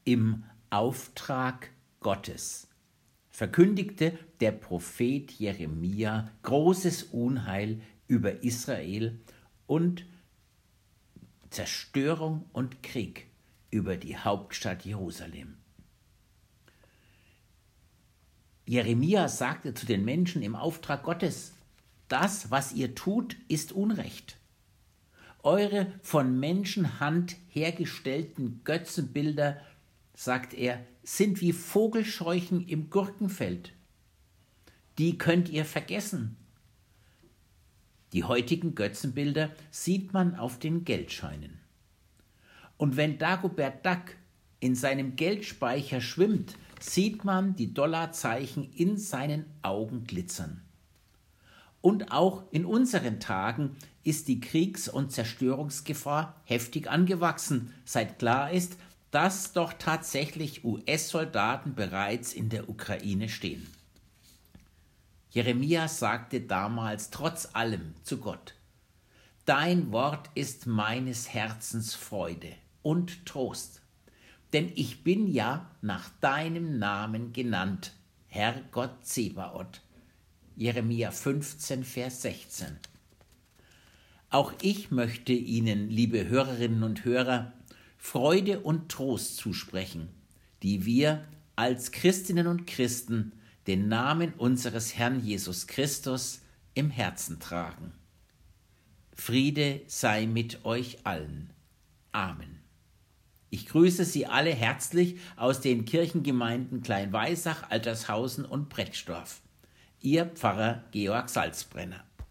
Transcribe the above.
Im Auftrag Gottes verkündigte der Prophet Jeremia großes Unheil über Israel und Zerstörung und Krieg über die Hauptstadt Jerusalem. Jeremia sagte zu den Menschen im Auftrag Gottes: Das, was ihr tut, ist Unrecht. Eure von Menschenhand hergestellten Götzenbilder, sagt er, sind wie Vogelscheuchen im Gurkenfeld. Die könnt ihr vergessen. Die heutigen Götzenbilder sieht man auf den Geldscheinen. Und wenn Dagobert Duck in seinem Geldspeicher schwimmt, sieht man die Dollarzeichen in seinen Augen glitzern. Und auch in unseren Tagen ist die Kriegs- und Zerstörungsgefahr heftig angewachsen, seit klar ist, dass doch tatsächlich US-Soldaten bereits in der Ukraine stehen. Jeremia sagte damals trotz allem zu Gott: Dein Wort ist meines Herzens Freude und Trost, denn ich bin ja nach deinem Namen genannt, Herr Gott Zebaoth. Jeremia 15, Vers 16. Auch ich möchte Ihnen, liebe Hörerinnen und Hörer, Freude und Trost zusprechen, die wir als Christinnen und Christen den Namen unseres Herrn Jesus Christus im Herzen tragen. Friede sei mit euch allen. Amen. Ich grüße Sie alle herzlich aus den Kirchengemeinden Kleinweisach, Altershausen und Brettschdorf. Ihr Pfarrer Georg Salzbrenner.